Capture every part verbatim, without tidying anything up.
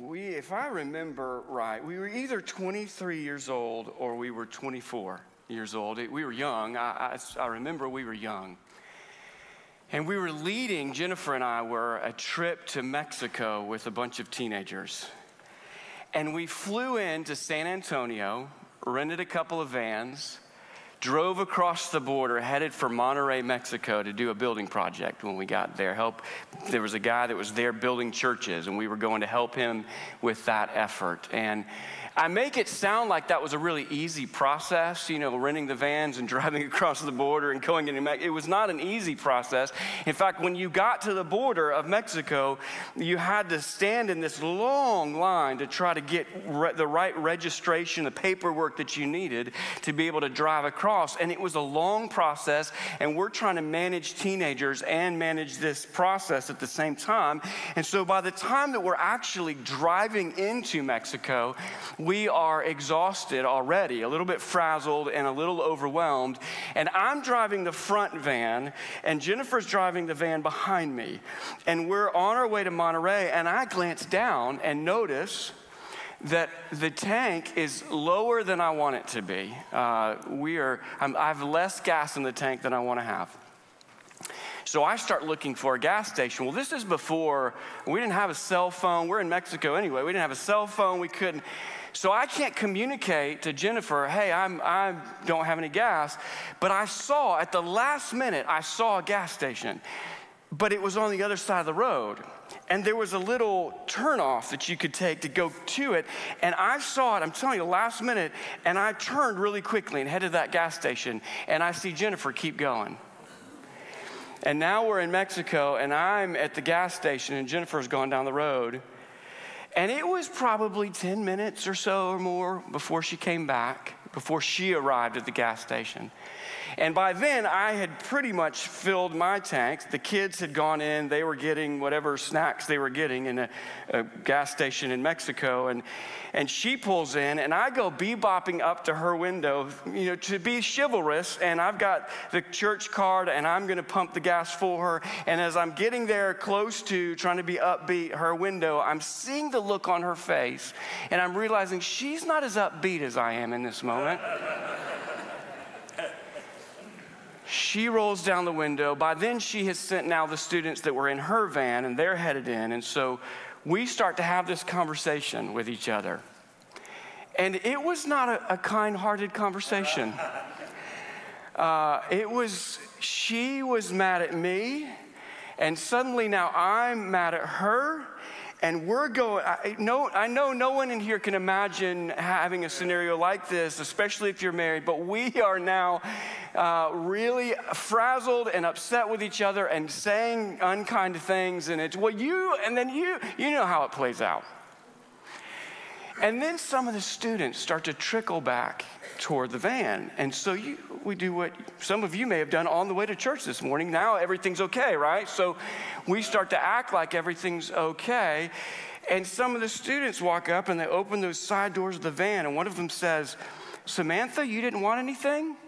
we, if I remember right, we were either twenty-three years old or we were twenty-four years old. We were young. I, I, I remember we were young. And we were leading, Jennifer and I were, a trip to Mexico with a bunch of teenagers. And we flew into San Antonio, rented a couple of vans, drove across the border, headed for Monterrey, Mexico to do a building project when we got there. Help. There was a guy that was there building churches, and we were going to help him with that effort. And I make it sound like that was a really easy process, you know, renting the vans and driving across the border and going into Mexico. It was not an easy process. In fact, when you got to the border of Mexico, you had to stand in this long line to try to get re- the right registration, the paperwork that you needed to be able to drive across. And it was a long process, and we're trying to manage teenagers and manage this process at the same time. And so by the time that we're actually driving into Mexico, we are exhausted already, a little bit frazzled and a little overwhelmed. And I'm driving the front van, and Jennifer's driving the van behind me. And we're on our way to Monterrey, and I glance down and notice that the tank is lower than I want it to be. Uh, we are, I'm, I have less gas in the tank than I want to have. So I start looking for a gas station. Well, this is before, we didn't have a cell phone. We're in Mexico anyway. We didn't have a cell phone. We couldn't. So I can't communicate to Jennifer, hey, I'm, I don't have any gas. But I saw, at the last minute, I saw a gas station. But it was on the other side of the road. And there was a little turnoff that you could take to go to it. And I saw it, I'm telling you, last minute. And I turned really quickly and headed to that gas station. And I see Jennifer keep going. And now we're in Mexico, and I'm at the gas station, and Jennifer's gone down the road. And it was probably ten minutes or so or more before she came back, before she arrived at the gas station. And by then, I had pretty much filled my tanks. The kids had gone in. They were getting whatever snacks they were getting in a, a gas station in Mexico. And, and she pulls in, and I go bebopping up to her window, you know, to be chivalrous. And I've got the church card, and I'm going to pump the gas for her. And as I'm getting there close to trying to be upbeat, her window, I'm seeing the look on her face. And I'm realizing she's not as upbeat as I am in this moment. She rolls down the window. By then, she has sent now the students that were in her van, and they're headed in. And so we start to have this conversation with each other. And it was not a, a kind-hearted conversation. Uh, it was, she was mad at me, and suddenly now I'm mad at her. And we're going, I know, I know no one in here can imagine having a scenario like this, especially if you're married, but we are now uh, really frazzled and upset with each other and saying unkind things. And it's, well, you, and then you, you know how it plays out. And then some of the students start to trickle back toward the van. And so you, we do what some of you may have done on the way to church this morning. Now everything's okay, right? So we start to act like everything's okay. And some of the students walk up and they open those side doors of the van. And one of them says, Samantha, you didn't want anything?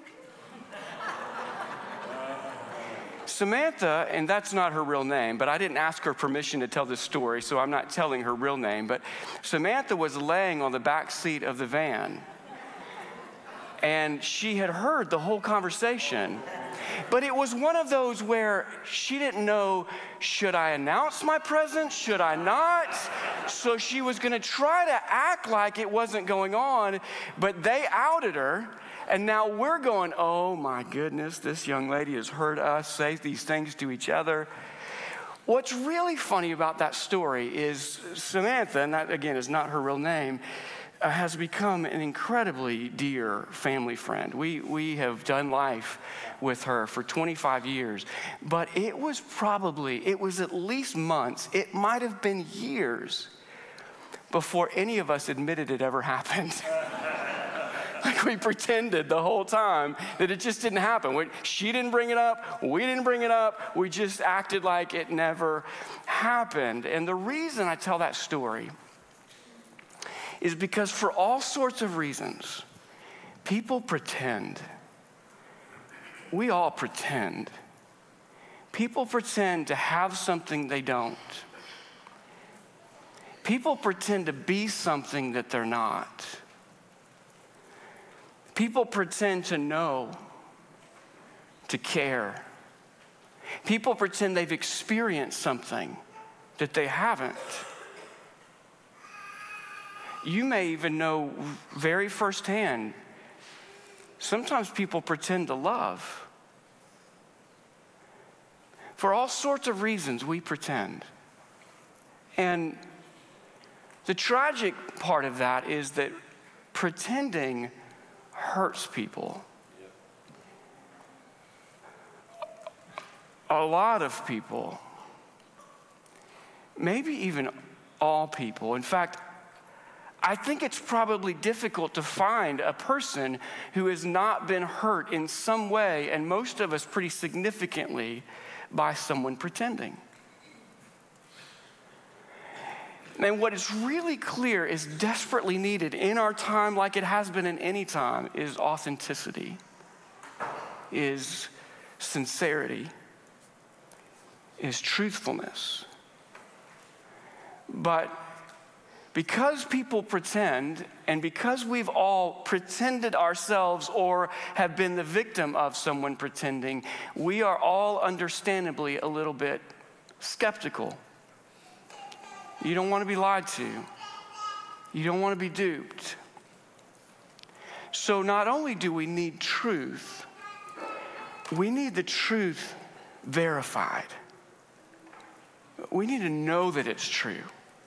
Samantha, and that's not her real name, but I didn't ask her permission to tell this story, so I'm not telling her real name. But Samantha was laying on the back seat of the van. And she had heard the whole conversation. But it was one of those where she didn't know, should I announce my presence? Should I not? So she was going to try to act like it wasn't going on, but they outed her. And now we're going, oh my goodness, this young lady has heard us say these things to each other. What's really funny about that story is Samantha, and that again is not her real name, Uh, has become an incredibly dear family friend. We we have done life with her for twenty-five years, but it was probably, it was at least months, it might have been years before any of us admitted it ever happened. Like we pretended the whole time that it just didn't happen. We, she didn't bring it up, we didn't bring it up, we just acted like it never happened. And the reason I tell that story is because for all sorts of reasons, people pretend. We all pretend. People pretend to have something they don't. People pretend to be something that they're not. People pretend to know, to care. People pretend they've experienced something that they haven't. You may even know very firsthand, sometimes people pretend to love. For all sorts of reasons, we pretend. And the tragic part of that is that pretending hurts people. A lot of people, maybe even all people. In fact, I think it's probably difficult to find a person who has not been hurt in some way, and most of us pretty significantly, by someone pretending. And what is really clear is desperately needed in our time, like it has been in any time, is authenticity, is sincerity, is truthfulness. But because people pretend, and because we've all pretended ourselves or have been the victim of someone pretending, we are all understandably a little bit skeptical. You don't want to be lied to. You don't want to be duped. So not only do we need truth, we need the truth verified. We need to know that it's true.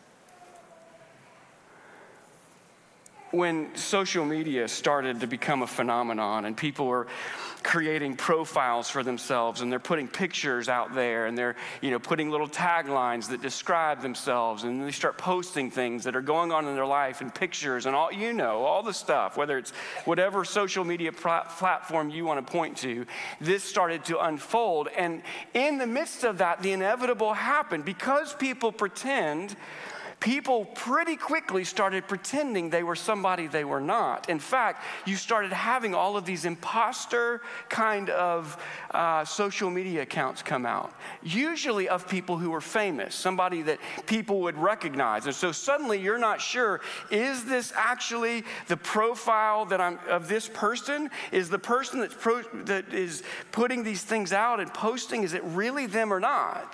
When social media started to become a phenomenon and people were creating profiles for themselves and they're putting pictures out there and they're, you know, putting little taglines that describe themselves, and they start posting things that are going on in their life and pictures and all, you know, all the stuff, whether it's whatever social media pl- platform you want to point to, this started to unfold. And in the midst of that, the inevitable happened. Because people pretend, people pretty quickly started pretending they were somebody they were not. In fact, you started having all of these imposter kind of uh, social media accounts come out, usually of people who were famous, somebody that people would recognize. And so suddenly you're not sure, is this actually the profile that I'm of this person? Is the person that's pro, that is putting these things out and posting, is it really them or not?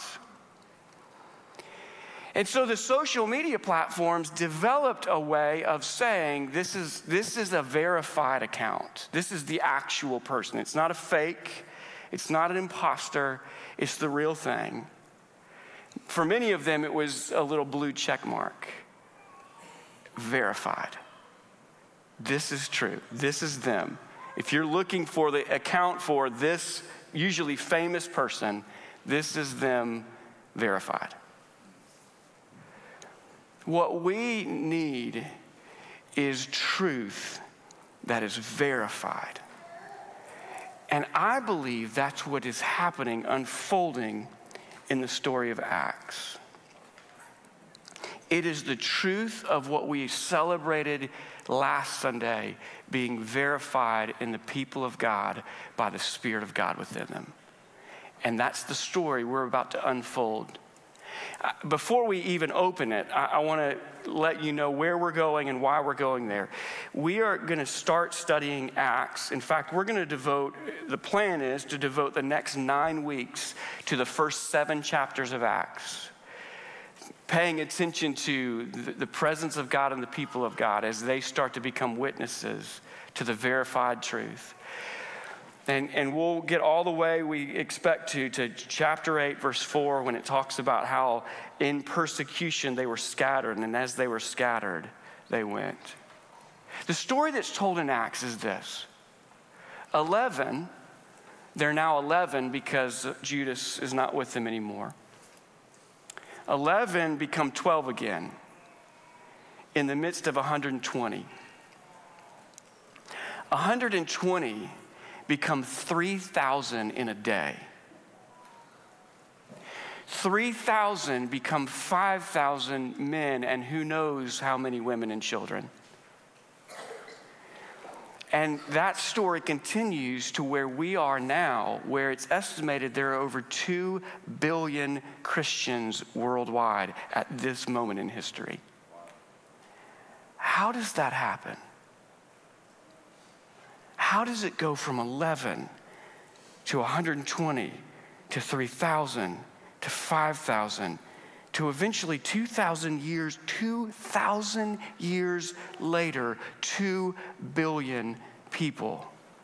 And so the social media platforms developed a way of saying, this is, this is a verified account. This is the actual person. It's not a fake. It's not an imposter. It's the real thing. For many of them, it was a little blue check mark. Verified. This is true. This is them. If you're looking for the account for this usually famous person, this is them verified. What we need is truth that is verified. And I believe that's what is happening, unfolding in the story of Acts. It is the truth of what we celebrated last Sunday being verified in the people of God by the Spirit of God within them. And that's the story we're about to unfold. Before we even open it, I, I want to let you know where we're going and why we're going there. We are going to start studying Acts. In fact, we're going to devote, the plan is to devote the next nine weeks to the first seven chapters of Acts, paying attention to the, the presence of God and the people of God as they start to become witnesses to the verified truth. And, and we'll get all the way we expect to, to chapter eight, verse four, when it talks about how in persecution they were scattered, and as they were scattered, they went. The story that's told in Acts is this. Eleven, they're now eleven because Judas is not with them anymore. Eleven become twelve again in the midst of one hundred twenty. one hundred twenty become three thousand in a day. three thousand become five thousand men, and who knows how many women and children. And that story continues to where we are now, where it's estimated there are over two billion Christians worldwide at this moment in history. how does that happen? How does it go from eleven to one hundred twenty to three thousand to five thousand to eventually two thousand years, two thousand years later, two billion people?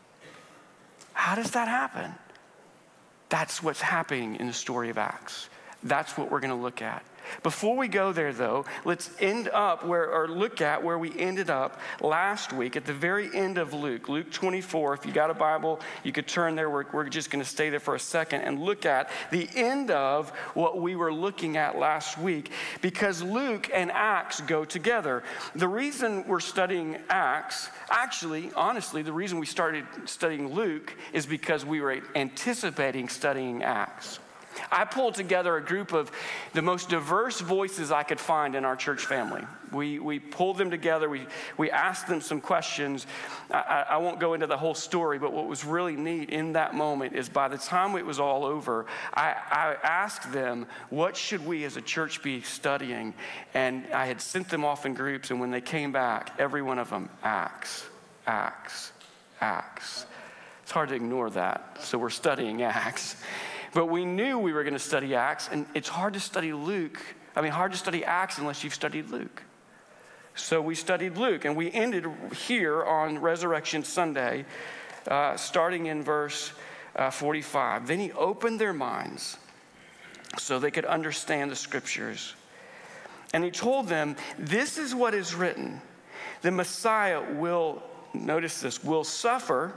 How does that happen? That's what's happening in the story of Acts. That's what we're going to look at. Before we go there, though, let's end up where, or look at where we ended up last week at the very end of Luke, Luke twenty-four. If you got a Bible, you could turn there. We're, we're just going to stay there for a second and look at the end of what we were looking at last week, because Luke and Acts go together. The reason we're studying Acts, actually, honestly, the reason we started studying Luke is because we were anticipating studying Acts. I pulled together a group of the most diverse voices I could find in our church family. We we pulled them together. We we asked them some questions. I, I won't go into the whole story, but what was really neat in that moment is by the time it was all over, I, I asked them, what should we as a church be studying? And I had sent them off in groups, and when they came back, every one of them, Acts, Acts, Acts. It's hard to ignore that, so we're studying Acts. But we knew we were going to study Acts, and it's hard to study Luke. I mean, hard to study Acts unless you've studied Luke. So we studied Luke, and we ended here on Resurrection Sunday, uh, starting in verse uh, forty-five. Then he opened their minds so they could understand the scriptures. And he told them, this is what is written. The Messiah will, notice this, will suffer,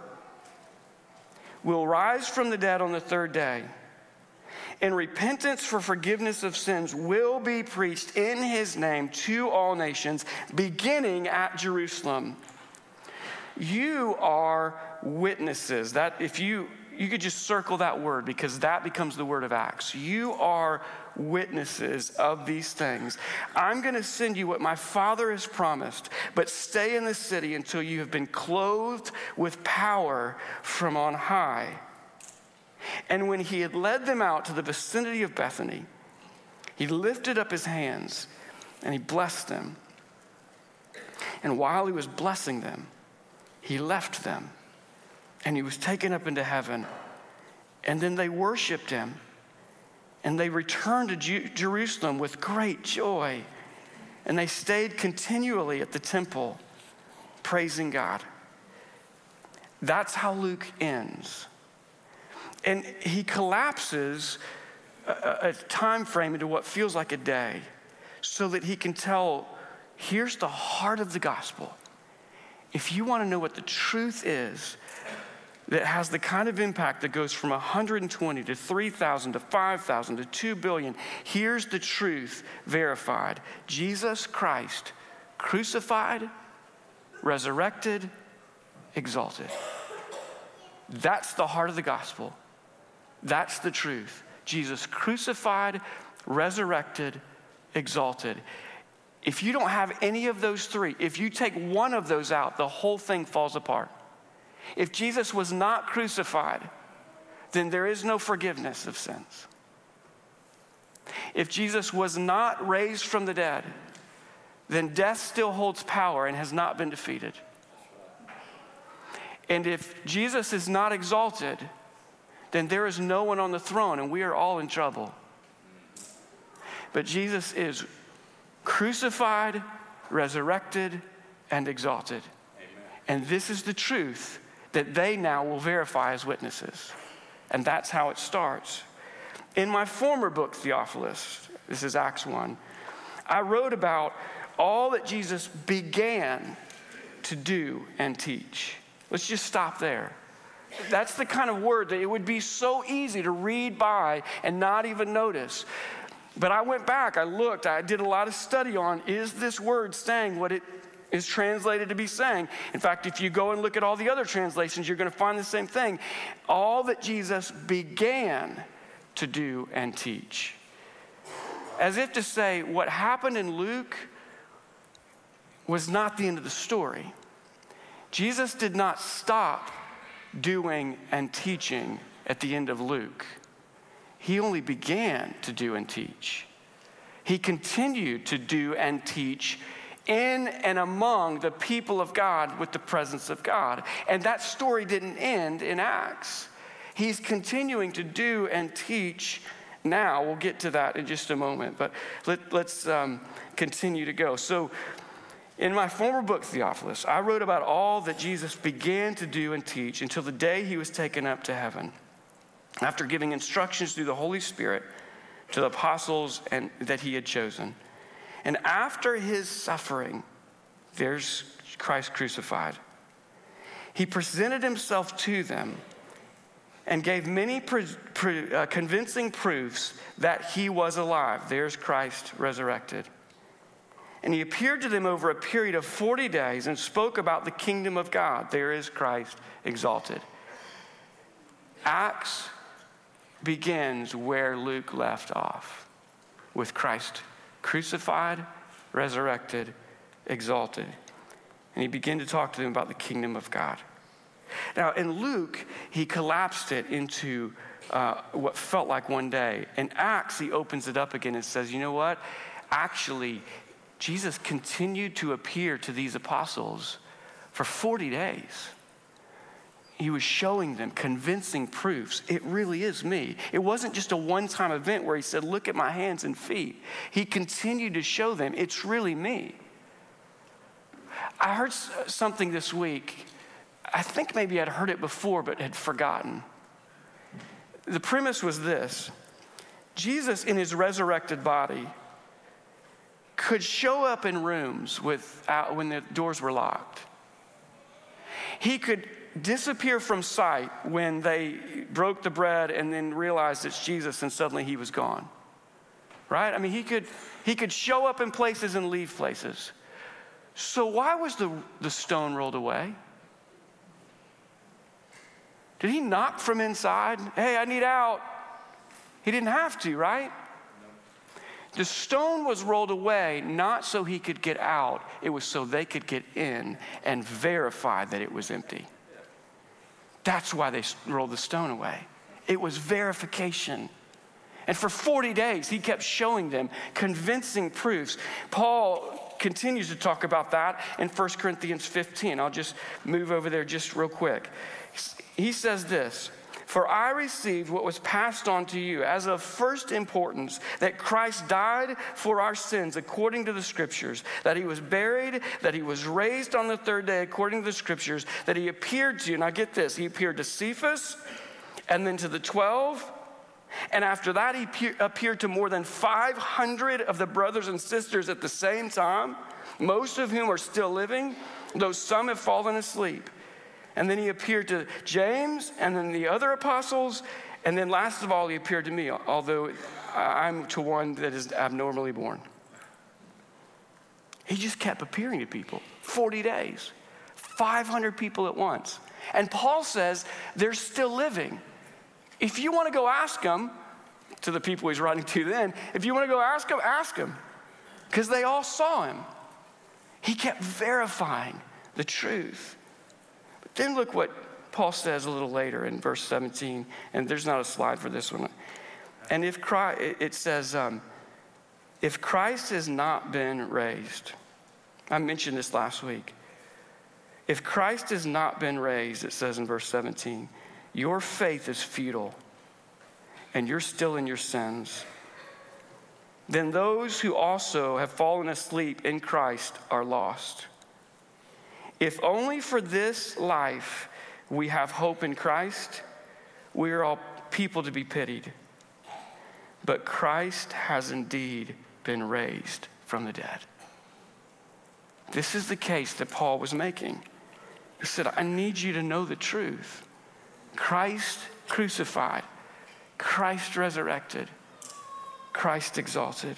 will rise from the dead on the third day, and repentance for forgiveness of sins will be preached in his name to all nations, beginning at Jerusalem. You are witnesses. That if you you could just circle that word, because that becomes the word of Acts. You are witnesses of these things. I'm going to send you what my Father has promised, but stay in the city until you have been clothed with power from on high. And when he had led them out to the vicinity of Bethany, he lifted up his hands and he blessed them. And while he was blessing them, he left them and he was taken up into heaven. And then they worshiped him and they returned to Ju- Jerusalem with great joy. And they stayed continually at the temple, praising God. That's how Luke ends. And he collapses a, a time frame into what feels like a day so that he can tell, here's the heart of the gospel. If you want to know what the truth is that has the kind of impact that goes from one hundred twenty to three thousand to five thousand to two billion, here's the truth verified. Jesus Christ, crucified, resurrected, exalted. That's the heart of the gospel. That's the truth. Jesus crucified, resurrected, exalted. If you don't have any of those three, if you take one of those out, the whole thing falls apart. If Jesus was not crucified, then there is no forgiveness of sins. If Jesus was not raised from the dead, then death still holds power and has not been defeated. And if Jesus is not exalted, then there is no one on the throne, and we are all in trouble. But Jesus is crucified, resurrected, and exalted. Amen. And this is the truth that they now will verify as witnesses. And that's how it starts. In my former book, Theophilus, this is Acts one, I wrote about all that Jesus began to do and teach. Let's just stop there. That's the kind of word that it would be so easy to read by and not even notice. But I went back, I looked, I did a lot of study on, is this word saying what it is translated to be saying? In fact, if you go and look at all the other translations, you're going to find the same thing. All that Jesus began to do and teach. As if to say, what happened in Luke was not the end of the story. Jesus did not stop doing and teaching at the end of Luke. He only began to do and teach. He continued to do and teach in and among the people of God with the presence of God. And that story didn't end in Acts. He's continuing to do and teach now. We'll get to that in just a moment, but let, let's um, continue to go. So in my former book, Theophilus, I wrote about all that Jesus began to do and teach until the day he was taken up to heaven, after giving instructions through the Holy Spirit to the apostles and that he had chosen. And after his suffering, there's Christ crucified. He presented himself to them and gave many pre- pre- uh, convincing proofs that he was alive. There's Christ resurrected. And he appeared to them over a period of forty days and spoke about the kingdom of God. There is Christ exalted. Acts begins where Luke left off, with Christ crucified, resurrected, exalted. And he began to talk to them about the kingdom of God. Now, in Luke, he collapsed it into uh, what felt like one day. In Acts, he opens it up again and says, you know what? Actually, Jesus continued to appear to these apostles for forty days. He was showing them convincing proofs. It really is me. It wasn't just a one-time event where he said, look at my hands and feet. He continued to show them, it's really me. I heard something this week. I think maybe I'd heard it before, but had forgotten. The premise was this: Jesus in his resurrected body could show up in rooms without, when the doors were locked. He could disappear from sight when they broke the bread and then realized it's Jesus and suddenly he was gone. Right? I mean, he could he could show up in places and leave places. So why was the, the stone rolled away? Did he knock from inside? Hey, I need out. He didn't have to, right? The stone was rolled away not so he could get out. It was so they could get in and verify that it was empty. That's why they rolled the stone away. It was verification. And for forty days, he kept showing them convincing proofs. Paul continues to talk about that in First Corinthians fifteen. I'll just move over there just real quick. He says this: for I received what was passed on to you as of first importance, that Christ died for our sins according to the scriptures, that he was buried, that he was raised on the third day according to the scriptures, that he appeared to you. Now get this, he appeared to Cephas and then to the twelve. And after that, he pe- appeared to more than five hundred of the brothers and sisters at the same time, most of whom are still living, though some have fallen asleep. And then he appeared to James and then the other apostles. And then last of all, he appeared to me, although I'm to one that is abnormally born. He just kept appearing to people. forty days, five hundred people at once. And Paul says they're still living. If you want to go ask them, to the people he's writing to then, if you want to go ask them, ask them. Because they all saw him. He kept verifying the truth. But then look what Paul says a little later in verse seventeen. And there's not a slide for this one. And if Christ, it says, um, if Christ has not been raised, I mentioned this last week. If Christ has not been raised, it says in verse seventeen, your faith is futile and you're still in your sins. Then those who also have fallen asleep in Christ are lost. If only for this life we have hope in Christ, we are all people to be pitied. But Christ has indeed been raised from the dead. This is the case that Paul was making. He said, I need you to know the truth. Christ crucified, Christ resurrected, Christ exalted.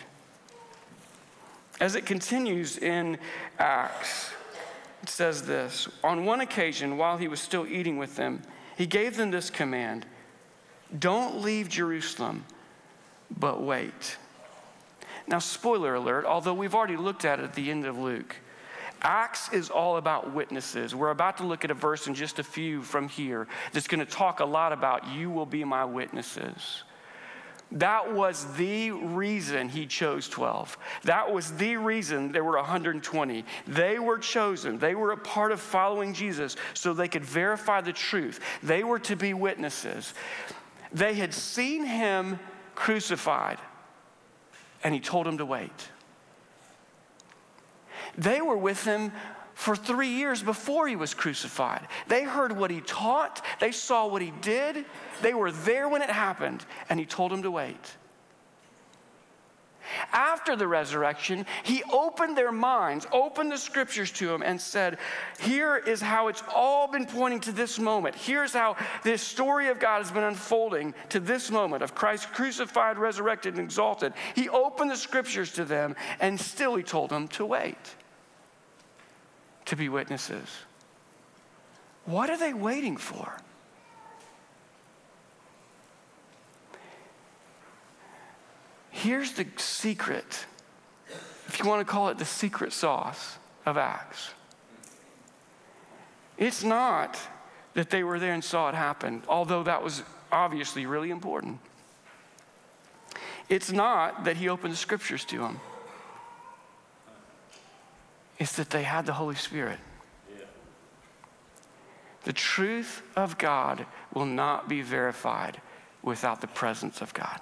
As it continues in Acts, it says this: on one occasion, while he was still eating with them, he gave them this command: don't leave Jerusalem, but wait. Now, spoiler alert, although we've already looked at it at the end of Luke, Acts is all about witnesses. We're about to look at a verse in just a few from here that's going to talk a lot about you will be my witnesses. That was the reason he chose twelve. That was the reason there were one hundred twenty. They were chosen. They were a part of following Jesus so they could verify the truth. They were to be witnesses. They had seen him crucified, and he told them to wait. They were with him for three years before he was crucified. They heard what he taught. They saw what he did. They were there when it happened, and he told them to wait. After the resurrection, he opened their minds, opened the scriptures to them, and said, here is how it's all been pointing to this moment. Here's how this story of God has been unfolding to this moment of Christ crucified, resurrected, and exalted. He opened the scriptures to them, and still he told them to wait, to be witnesses. What are they waiting for? Here's the secret, if you want to call it the secret sauce of Acts. It's not that they were there and saw it happen, although that was obviously really important. It's not that he opened the scriptures to them. It's that they had the Holy Spirit. Yeah. The truth of God will not be verified without the presence of God.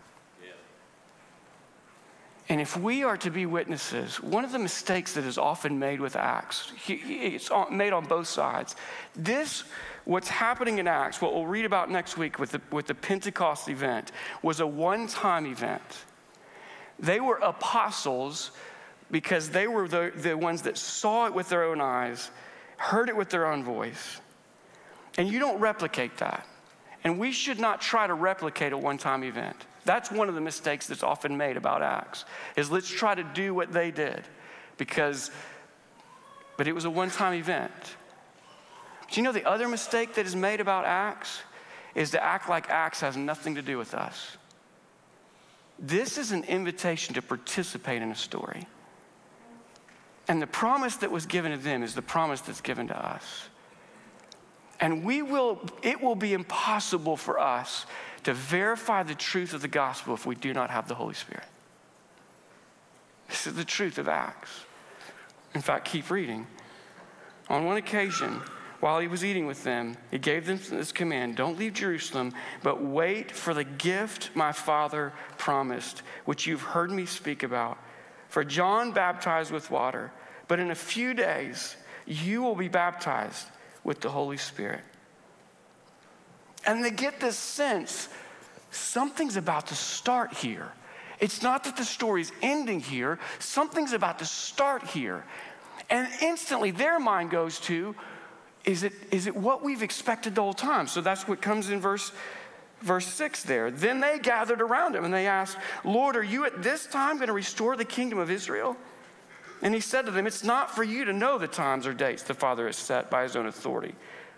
And if we are to be witnesses, one of the mistakes that is often made with Acts, it's made on both sides. This, what's happening in Acts, what we'll read about next week with the, with the Pentecost event, was a one-time event. They were apostles because they were the, the ones that saw it with their own eyes, heard it with their own voice. And you don't replicate that. And we should not try to replicate a one-time event. That's one of the mistakes that's often made about Acts, is let's try to do what they did because, but it was a one-time event. But you know the other mistake that is made about Acts is to act like Acts has nothing to do with us. This is an invitation to participate in a story. And the promise that was given to them is the promise that's given to us. And we will, it will be impossible for us to verify the truth of the gospel if we do not have the Holy Spirit. This is the truth of Acts. In fact, keep reading. On one occasion, while he was eating with them, he gave them this command: don't leave Jerusalem, but wait for the gift my Father promised, which you've heard me speak about. For John baptized with water, but in a few days you will be baptized with the Holy Spirit. And they get this sense, something's about to start here. It's not that the story's ending here, something's about to start here. And instantly their mind goes to, is it, is it what we've expected the whole time? So that's what comes in verse, verse six there. Then they gathered around him and they asked, Lord, are you at this time going to restore the kingdom of Israel? And he said to them, it's not for you to know the times or dates the Father has set by his own authority.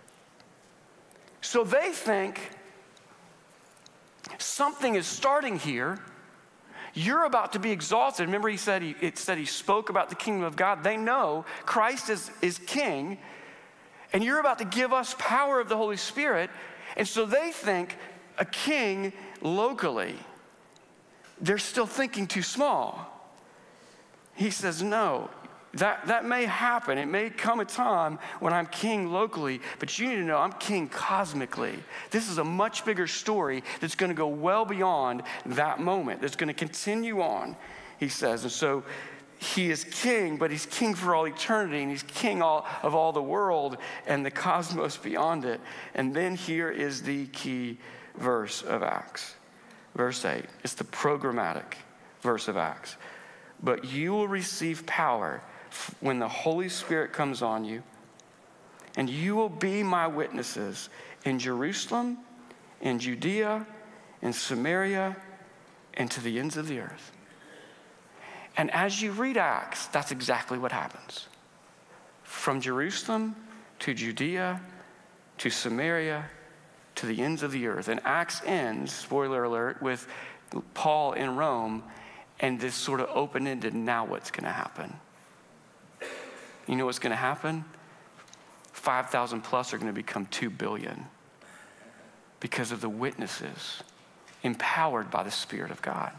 So they think something is starting here. You're about to be exalted. Remember he said he, it said he spoke about the kingdom of God. They know Christ is, is king, and you're about to give us power of the Holy Spirit. And so they think a king locally. They're still thinking too small. He says, no, that, that may happen. It may come a time when I'm king locally, but you need to know I'm king cosmically. This is a much bigger story that's going to go well beyond that moment. That's going to continue on, he says. And so he is king, but he's king for all eternity, and he's king all, of all the world and the cosmos beyond it. And then here is the key verse of Acts. Verse eight, it's the programmatic verse of Acts. But you will receive power when the Holy Spirit comes on you, and you will be my witnesses in Jerusalem, in Judea, in Samaria, and to the ends of the earth. And as you read Acts, that's exactly what happens. From Jerusalem to Judea to Samaria to the ends of the earth. And Acts ends, spoiler alert, with Paul in Rome, and this sort of open-ended, now what's going to happen? You know what's going to happen? five thousand plus are going to become two billion because of the witnesses empowered by the Spirit of God.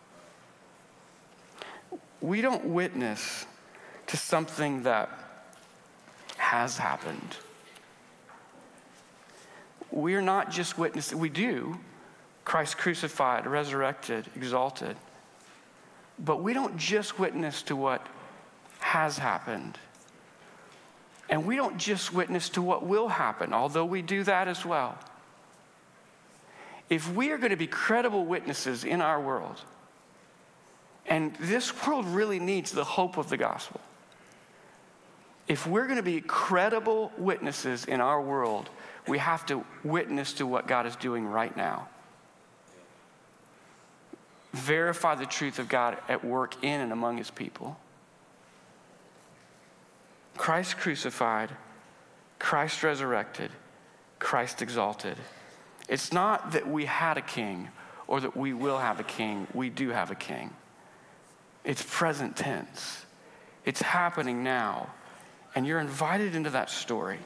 We don't witness to something that has happened. We're not just witnessing, we do, Christ crucified, resurrected, exalted. But we don't just witness to what has happened. And we don't just witness to what will happen, although we do that as well. If we are going to be credible witnesses in our world, and this world really needs the hope of the gospel, if we're going to be credible witnesses in our world, we have to witness to what God is doing right now. Verify the truth of God at work in and among his people. Christ crucified, Christ resurrected, Christ exalted. It's not that we had a king or that we will have a king. We do have a king. It's present tense. It's happening now. And you're invited into that story.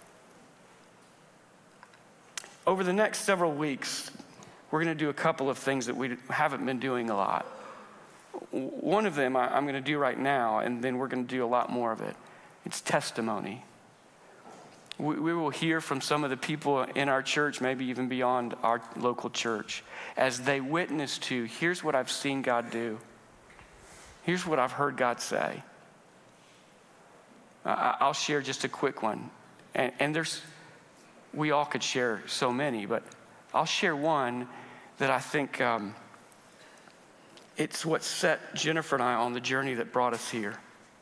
Over the next several weeks, we're going to do a couple of things that we haven't been doing a lot. One of them I'm going to do right now, and then we're going to do a lot more of it. It's testimony. We, we will hear from some of the people in our church, maybe even beyond our local church, as they witness to, here's what I've seen God do. Here's what I've heard God say. I, I'll share just a quick one. And, and there's, we all could share so many, but I'll share one that I think um, it's what set Jennifer and I on the journey that brought us here.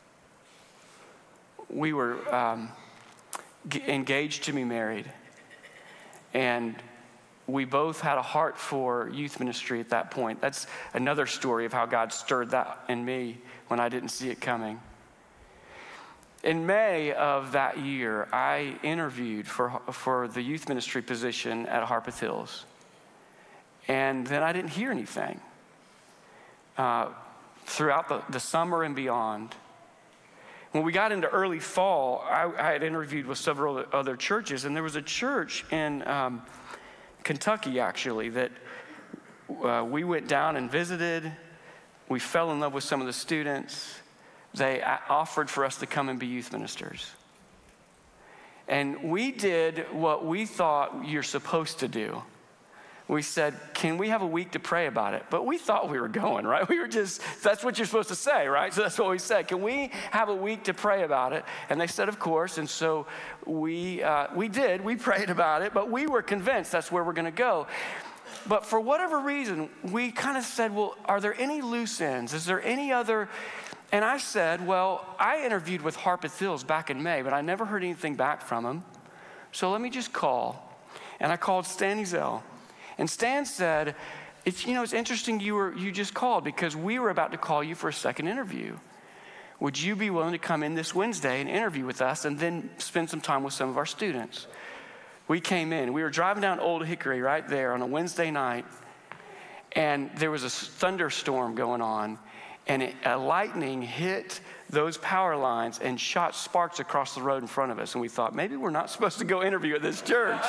We were um, g- engaged to be married, and we both had a heart for youth ministry at that point. That's another story of how God stirred that in me when I didn't see it coming. In May of that year, I interviewed for, for the youth ministry position at Harpeth Hills, and then I didn't hear anything. Uh, throughout the, the summer and beyond, when we got into early fall, I, I had interviewed with several other churches, and there was a church in um, Kentucky, actually, that uh, we went down and visited. We fell in love with some of the students. They offered for us to come and be youth ministers. And we did what we thought you're supposed to do. We said, can we have a week to pray about it? But we thought we were going, right? We were just, that's what you're supposed to say, right? So that's what we said. Can we have a week to pray about it? And they said, of course. And so we uh, we did. We prayed about it, but we were convinced that's where we're going to go. But for whatever reason, we kind of said, well, are there any loose ends? Is there any other? And I said, well, I interviewed with Harpeth Hills back in May, but I never heard anything back from them. So let me just call. And I called Stan Ezell. And Stan said, it's, you know, it's interesting you were you just called because we were about to call you for a second interview. Would you be willing to come in this Wednesday and interview with us and then spend some time with some of our students? We came in. We were driving down Old Hickory right there on a Wednesday night, and there was a thunderstorm going on, and it, a lightning hit those power lines and shot sparks across the road in front of us. And we thought, maybe we're not supposed to go interview at this church.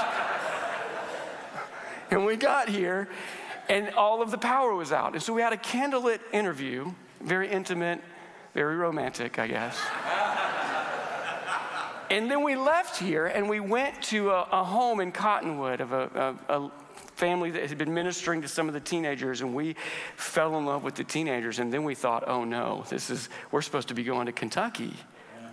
And we got here, and all of the power was out. And so we had a candlelit interview, very intimate, very romantic, I guess. And then we left here, and we went to a, a home in Cottonwood of a, a, a family that had been ministering to some of the teenagers, and we fell in love with the teenagers. And then we thought, oh no, this is, we're supposed to be going to Kentucky. Yeah.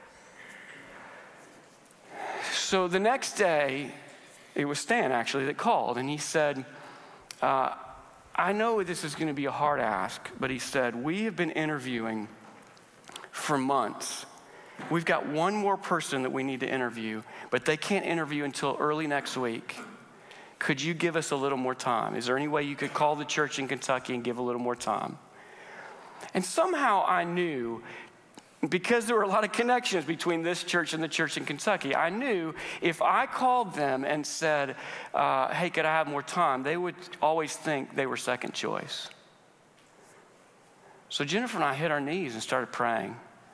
So the next day, it was Stan, actually, that called, and he said, uh, I know this is going to be a hard ask, but he said, we have been interviewing for months. We've got one more person that we need to interview, but they can't interview until early next week. Could you give us a little more time? Is there any way you could call the church in Kentucky and give a little more time? And somehow I knew, because there were a lot of connections between this church and the church in Kentucky, I knew if I called them and said, uh, hey, could I have more time? They would always think they were second choice. So Jennifer and I hit our knees and started praying.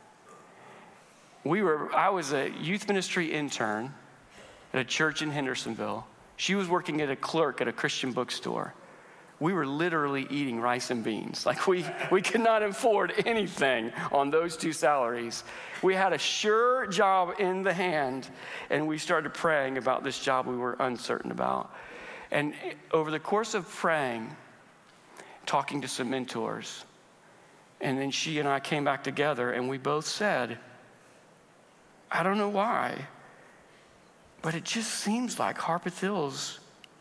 We were, I was a youth ministry intern at a church in Hendersonville. She was working at a clerk at a Christian bookstore. we were literally eating rice and beans. Like we, we could not afford anything on those two salaries. We had a sure job in the hand, and we started praying about this job we were uncertain about. And over the course of praying, talking to some mentors, and then she and I came back together, and we both said, I don't know why, but it just seems like Harpeth Hills.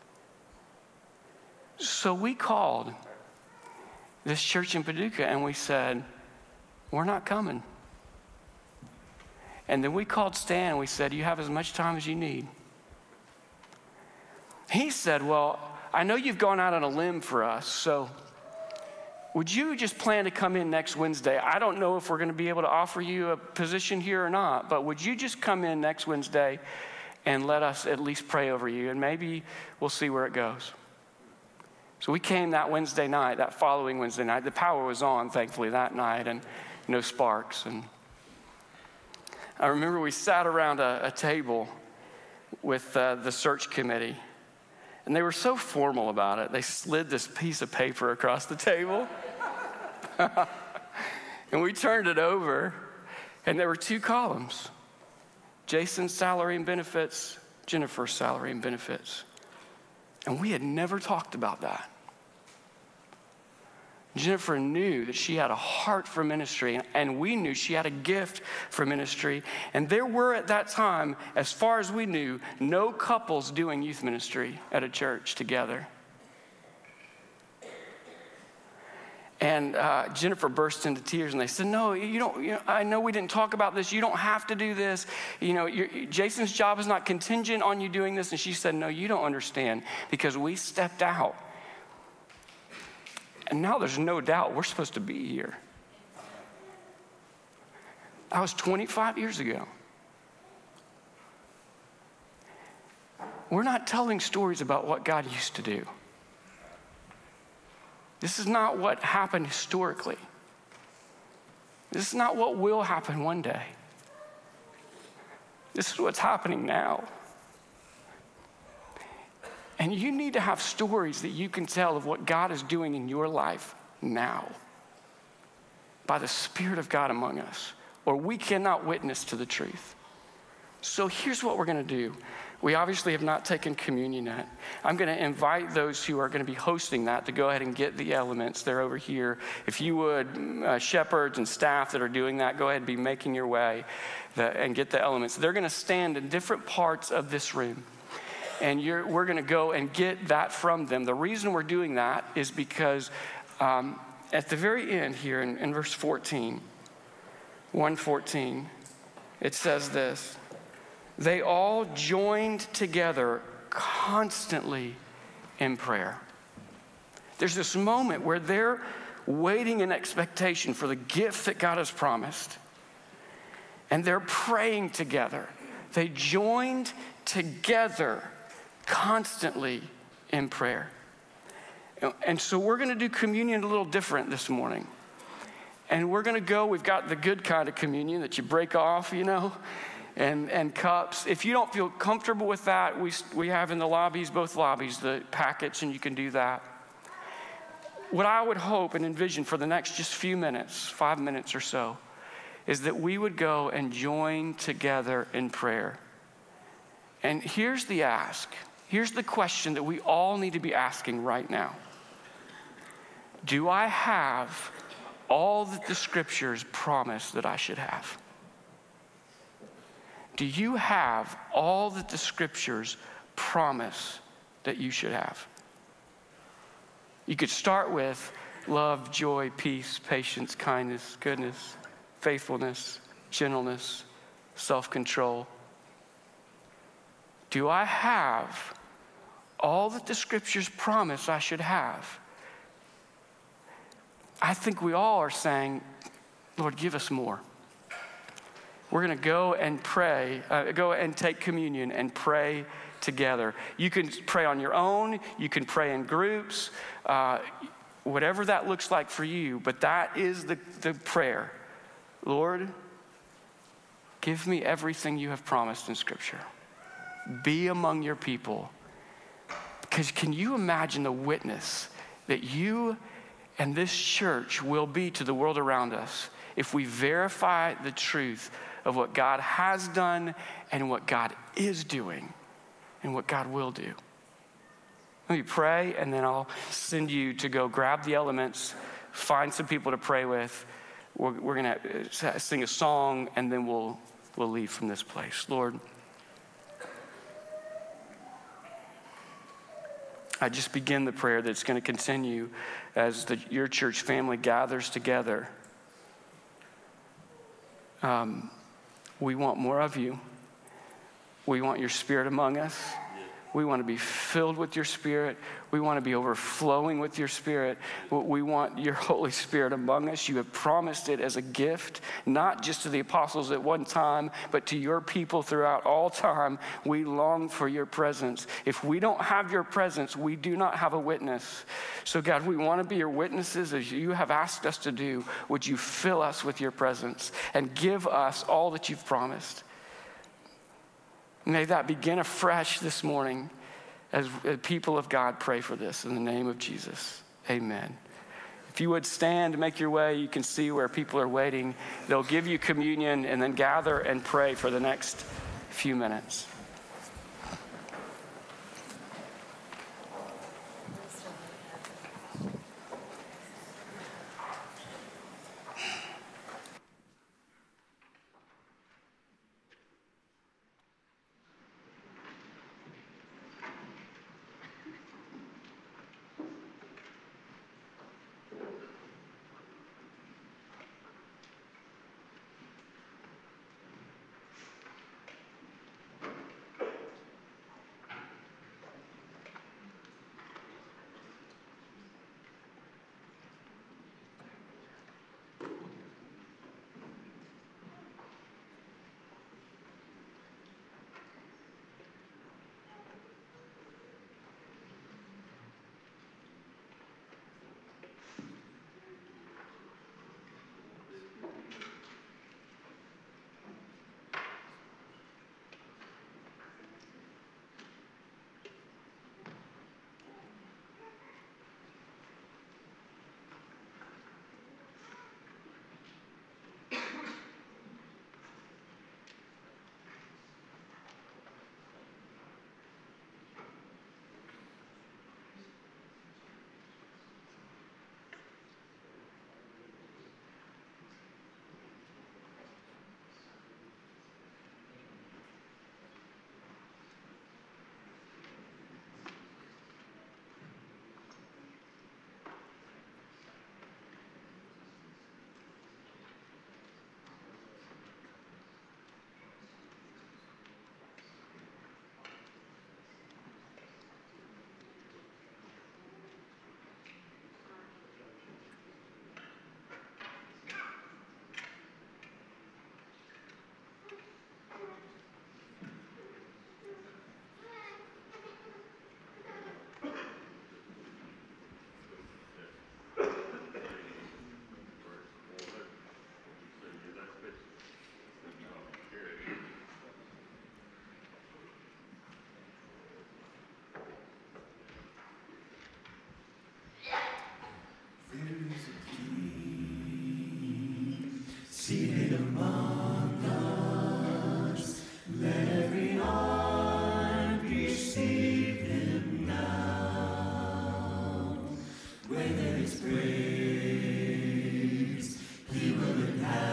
So we called this church in Paducah and we said, we're not coming. And then we called Stan and we said, you have as much time as you need. He said, well, I know you've gone out on a limb for us, so would you just plan to come in next Wednesday? I don't know if we're going to be able to offer you a position here or not, but would you just come in next Wednesday and let us at least pray over you, and maybe we'll see where it goes. So we came that Wednesday night, that following Wednesday night. The power was on, thankfully, that night, and no sparks. And I remember we sat around a, a table with uh, the search committee, and they were so formal about it. They slid this piece of paper across the table, and we turned it over, and there were two columns: Jason's salary and benefits, Jennifer's salary and benefits. And we had never talked about that. Jennifer knew that she had a heart for ministry, and we knew she had a gift for ministry. And there were at that time, as far as we knew, no couples doing youth ministry at a church together. And uh, Jennifer burst into tears, and they said, no, you don't, you know, I know we didn't talk about this. You don't have to do this. You know, Jason's job is not contingent on you doing this. And she said, no, you don't understand, because we stepped out. And now there's no doubt we're supposed to be here. That was twenty-five years ago. We're not telling stories about what God used to do. This is not what happened historically. This is not what will happen one day. This is what's happening now. And you need to have stories that you can tell of what God is doing in your life now by the Spirit of God among us, or we cannot witness to the truth. So here's what we're going to do. We obviously have not taken communion yet. I'm going to invite those who are going to be hosting that to go ahead and get the elements. They're over here. If you would, uh, shepherds and staff that are doing that, go ahead and be making your way the, and get the elements. They're going to stand in different parts of this room. And you're, we're going to go and get that from them. The reason we're doing that is because um, at the very end here in, in verse fourteen, one fourteen, it says this: they all joined together constantly in prayer. There's this moment where they're waiting in expectation for the gift that God has promised, and they're praying together. They joined together constantly in prayer. And so we're going to do communion a little different this morning. And we're going to go, we've got the good kind of communion that you break off, you know, and, and cups. If you don't feel comfortable with that, we, we have in the lobbies, both lobbies, the packets, and you can do that. What I would hope and envision for the next just few minutes, five minutes or so, is that we would go and join together in prayer. And here's the ask. Here's the question that we all need to be asking right now. Do I have all that the scriptures promise that I should have? Do you have all that the scriptures promise that you should have? You could start with love, joy, peace, patience, kindness, goodness, faithfulness, gentleness, self-control. Do I have all that the scriptures promise I should have? I think we all are saying, Lord, give us more. We're going to go and pray, uh, go and take communion and pray together. You can pray on your own. You can pray in groups, uh, whatever that looks like for you. But that is the, the prayer. Lord, give me everything you have promised in Scripture. Be among your people. Because can you imagine the witness that you and this church will be to the world around us if we verify the truth of what God has done and what God is doing and what God will do. Let me pray, and then I'll send you to go grab the elements, find some people to pray with. We're, we're going to sing a song, and then we'll, we'll leave from this place. Lord, I just begin the prayer that's going to continue as the, your church family gathers together. Um, we want more of you. We want your Spirit among us. We want to be filled with your Spirit. We want to be overflowing with your Spirit. We want your Holy Spirit among us. You have promised it as a gift, not just to the apostles at one time, but to your people throughout all time. We long for your presence. If we don't have your presence, we do not have a witness. So God, we want to be your witnesses as you have asked us to do. Would you fill us with your presence and give us all that you've promised? May that begin afresh this morning as people of God pray for this in the name of Jesus. Amen. If you would stand, make your way, you can see where people are waiting. They'll give you communion and then gather and pray for the next few minutes. Seated among us, let every heart receive him now. Where there is praise, he will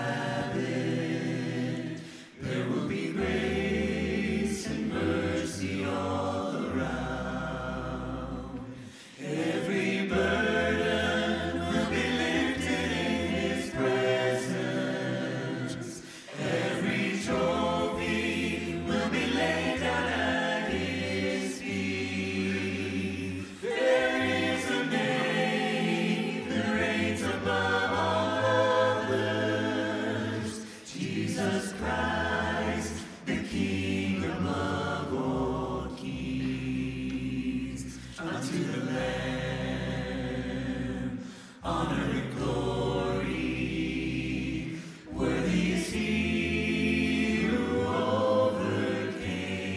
inhabit. There will be grace and mercy all around. Every burden will be lifted in his presence. Every trophy will be laid down at his feet. There is a name that reigns above all others, Jesus Christ, the King above all kings. Unto the Lamb, honor and glory, worthy is he who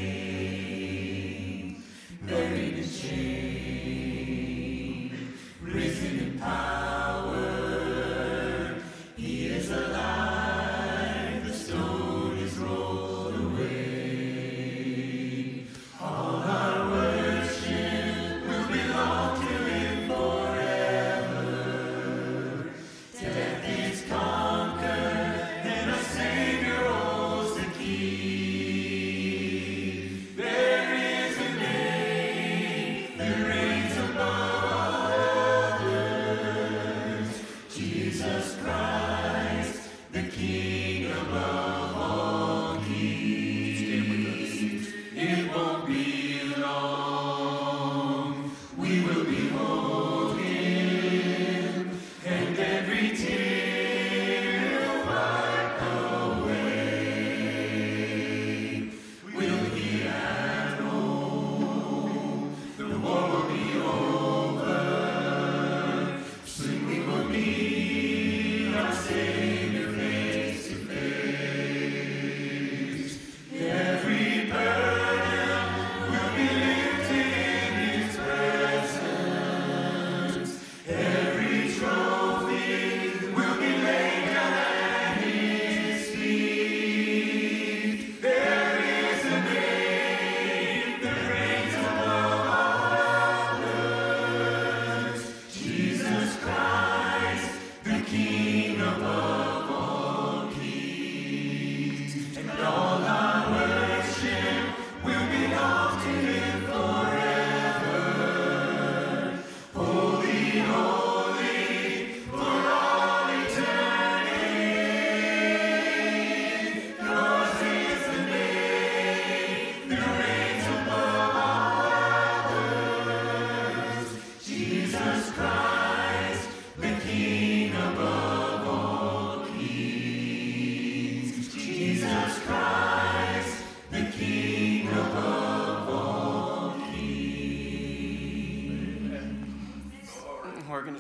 overcame, buried in shame,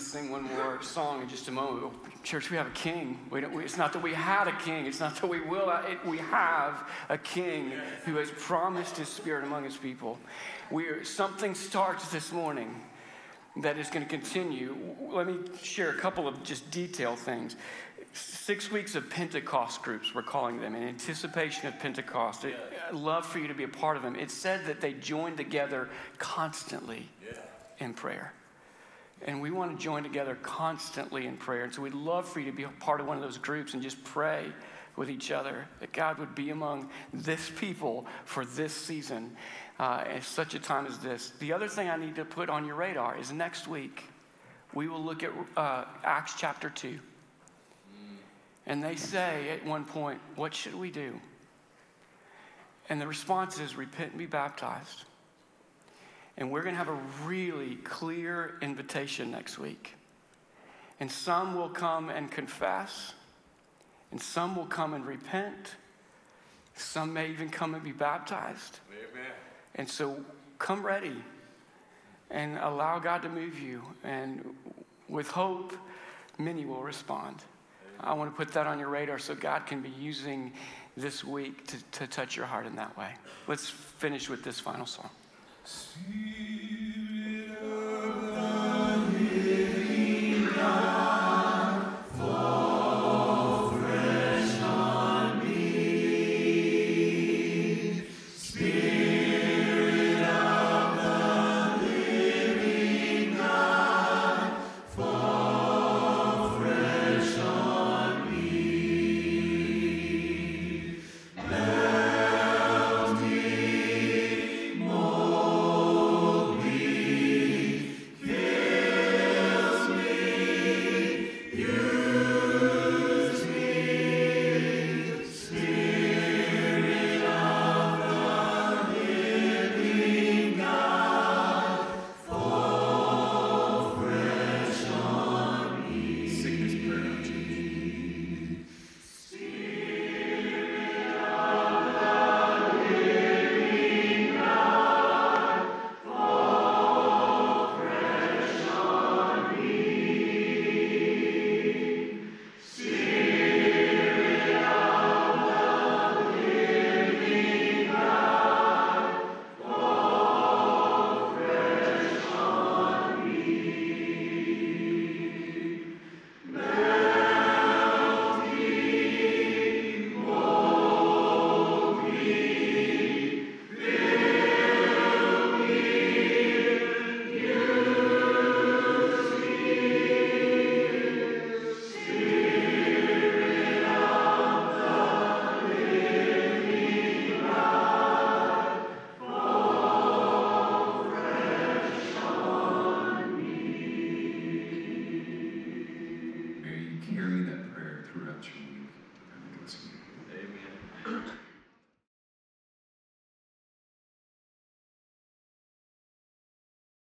sing one more song in just a moment. Church, we have a king. We don't, we, it's not that we had a king. It's not that we will. It, we have a king who has promised his spirit among his people. We are, something starts this morning that is going to continue. Let me share a couple of just detailed things. Six weeks of Pentecost groups, we're calling them, in anticipation of Pentecost. I'd love for you to be a part of them. It said that they joined together constantly in prayer. And we want to join together constantly in prayer. And so we'd love for you to be a part of one of those groups and just pray with each other that God would be among this people for this season uh, at such a time as this. The other thing I need to put on your radar is next week we will look at uh, Acts chapter two. And they say at one point, what should we do? And the response is repent and be baptized. And we're going to have a really clear invitation next week. And some will come and confess. And some will come and repent. Some may even come and be baptized. Amen. And so come ready and allow God to move you. And with hope, many will respond. I want to put that on your radar so God can be using this week to, to touch your heart in that way. Let's finish with this final song. See